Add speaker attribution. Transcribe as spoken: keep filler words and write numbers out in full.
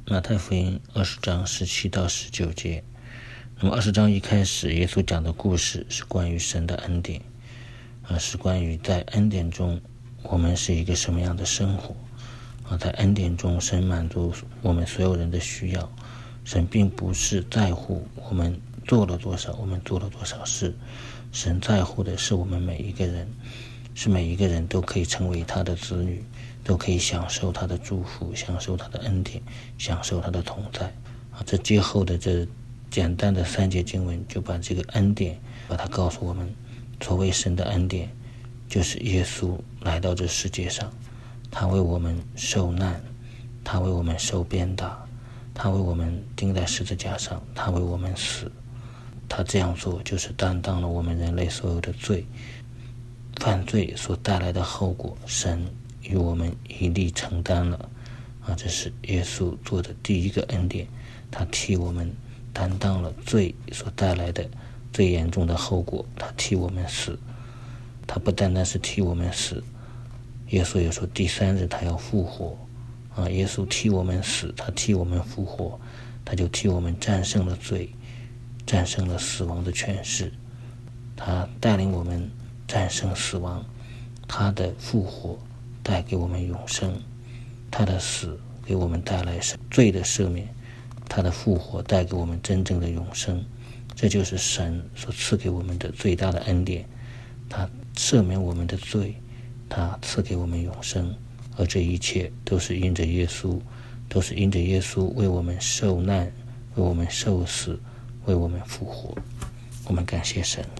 Speaker 1: 马太福音二十章十七到十九节。那么二十章一开始，耶稣讲的故事是关于神的恩典，啊，是关于在恩典中我们是一个什么样的生活，啊，在恩典中神满足我们所有人的需要。神并不是在乎我们做了多少，我们做了多少事，神在乎的是我们每一个人，是每一个人都可以成为他的子女，都可以享受他的祝福，享受他的恩典，享受他的同在。啊，这接后的这简单的三节经文就把这个恩典把它告诉我们。所谓神的恩典，就是耶稣来到这世界上，他为我们受难，他为我们受鞭打，他为我们钉在十字架上，他为我们死。他这样做就是担当了我们人类所有的罪，犯罪所带来的后果，神与我们一力承担了。啊，这是耶稣做的第一个恩典，他替我们担当了罪所带来的最严重的后果，他替我们死。他不单单是替我们死，耶稣也说第三日他要复活。啊，耶稣替我们死，他替我们复活，他就替我们战胜了罪，战胜了死亡的权势，他带领我们战胜死亡。他的复活带给我们永生，他的死给我们带来罪的赦免，他的复活带给我们真正的永生。这就是神所赐给我们的最大的恩典，他赦免我们的罪，他赐给我们永生。而这一切都是因着耶稣，都是因着耶稣为我们受难，为我们受死，为我们复活。我们感谢神。